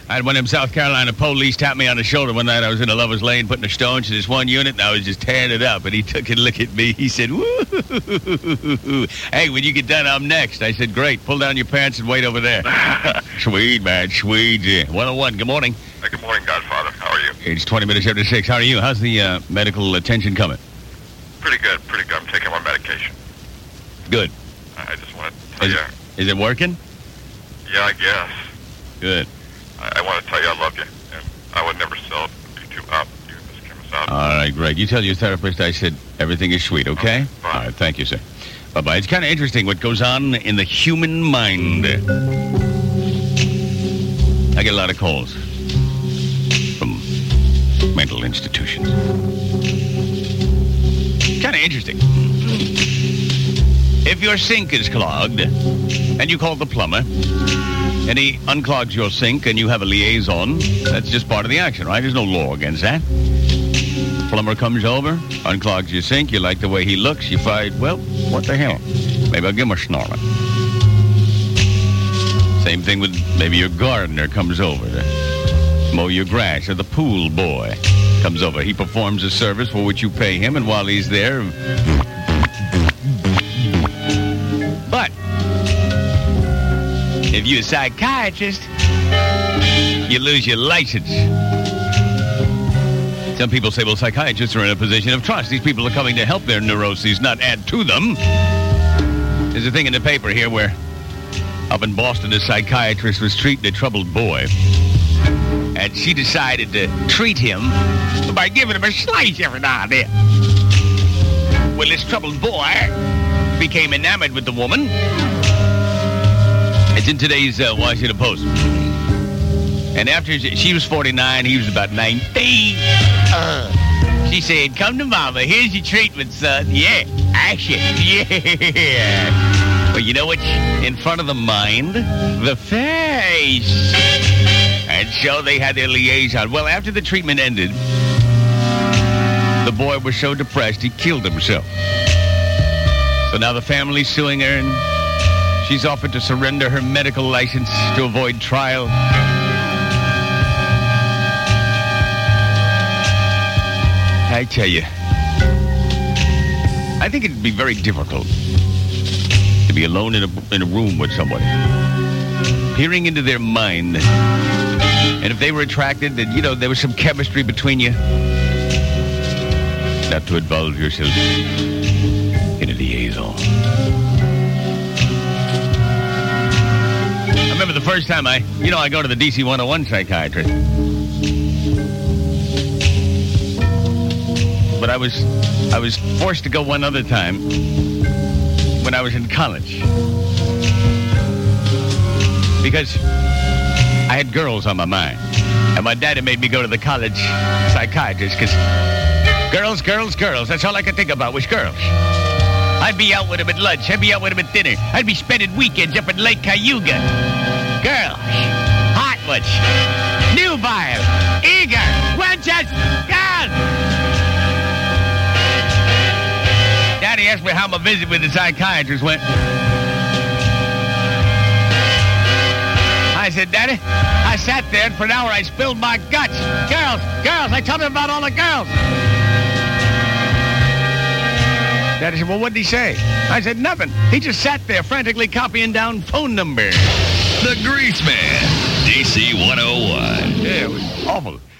I had one of them South Carolina police tap me on the shoulder one night. I was in a lover's lane putting a stone to this one unit, and I was just tearing it up. And he took a look at me. He said, woo. Hey, when you get done, I'm next. I said, great. Pull down your pants and wait over there. Sweet, man. Sweet. Yeah. 101. Good morning. Good morning, Godfather. How are you? It's 20 minutes after 6. How are you? How's the medical attention coming? Pretty good. Pretty good. I'm taking my medication. Good. I just want to tell you. Is it working? Yeah, I guess. Good. I want to tell you I love you, and I would never sell it to you up. You just came us out. All right, great. You tell your therapist I said everything is sweet, okay? Bye. All right, thank you, sir. Bye-bye. It's kind of interesting what goes on in the human mind. I get a lot of calls from mental institutions. Kind of interesting. If your sink is clogged and you call the plumber and he unclogs your sink and you have a liaison, that's just part of the action, right? There's no law against that. Plumber comes over, unclogs your sink, you like the way he looks, you find, well, what the hell? Maybe I'll give him a snorkel. Same thing with maybe your gardener comes over to mow your grass, or the pool boy comes over. He performs a service for which you pay him, and while he's there... But if you're a psychiatrist, you lose your license. Some people say, well, psychiatrists are in a position of trust. These people are coming to help their neuroses, not add to them. There's a thing in the paper here where up in Boston, a psychiatrist was treating a troubled boy. And she decided to treat him by giving him a slice every now and then. Well, this troubled boy became enamored with the woman. It's in today's Washington Post. And after she was 49, he was about 19. She said, come to mama. Here's your treatment, son. Yeah, action. Yeah. Well, you know what's in front of the mind? The face. And so they had their liaison. Well, after the treatment ended, the boy was so depressed he killed himself. So now the family's suing her, and she's offered to surrender her medical license to avoid trial. I tell you, I think it'd be very difficult to be alone in a room with somebody, peering into their mind. And if they were attracted, and, you know, there was some chemistry between you, not to involve yourself in a liaison. I remember the first time I go to the DC 101 psychiatrist. But I was forced to go one other time when I was in college. Because I had girls on my mind. And my daddy made me go to the college psychiatrist because girls, that's all I could think about was girls. I'd be out with them at lunch. I'd be out with them at dinner. I'd be spending weekends up in Lake Cayuga. Girls. Hot ones. Nubile. Eager. Wenches. Girls. Daddy asked me how my visit with the psychiatrist went. I said, Daddy, I sat there and for an hour I spilled my guts. Girls, I told him about all the girls. Daddy said, well, what did he say? I said, nothing. He just sat there frantically copying down phone numbers. The Grease Man, DC 101. Yeah, it was awful.